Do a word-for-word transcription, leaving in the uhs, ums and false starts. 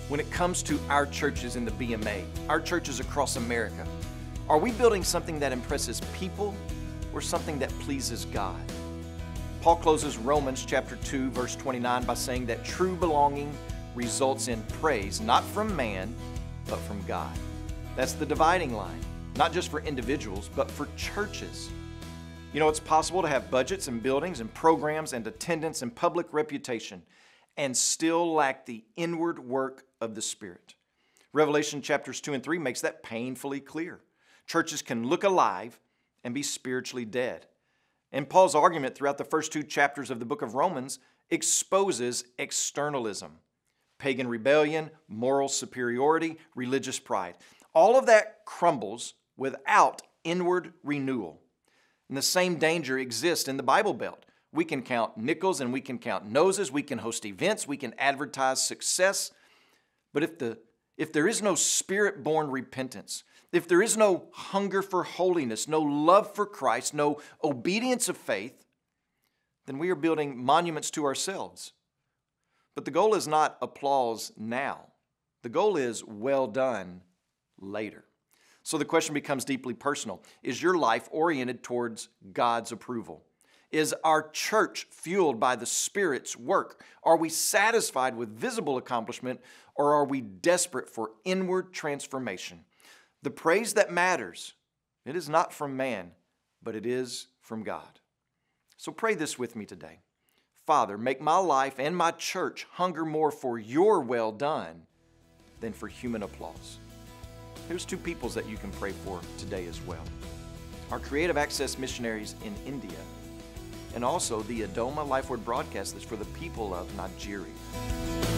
when it comes to our churches in the B M A, our churches across America? Are we building something that impresses people or something that pleases God? Paul closes Romans chapter two, verse twenty-nine by saying that true belonging results in praise, not from man, but from God. That's the dividing line, not just for individuals, but for churches. You know, it's possible to have budgets and buildings and programs and attendance and public reputation and still lack the inward work of the Spirit. Revelation chapters two and three makes that painfully clear. Churches can look alive and be spiritually dead. And Paul's argument throughout the first two chapters of the book of Romans exposes externalism, pagan rebellion, moral superiority, religious pride. All of that crumbles without inward renewal. And the same danger exists in the Bible Belt. We can count nickels and we can count noses. We can host events. We can advertise success. But if the if there is no Spirit-born repentance, if there is no hunger for holiness, no love for Christ, no obedience of faith, then we are building monuments to ourselves. But the goal is not applause now. The goal is well done later. So the question becomes deeply personal. Is your life oriented towards God's approval? Is our church fueled by the Spirit's work? Are we satisfied with visible accomplishment, or are we desperate for inward transformation? The praise that matters, it is not from man, but it is from God. So pray this with me today. Father, make my life and my church hunger more for your well done than for human applause. Here's two peoples that you can pray for today as well. Our Creative Access missionaries in India, and also the Adoma Life Word broadcast that's for the people of Nigeria.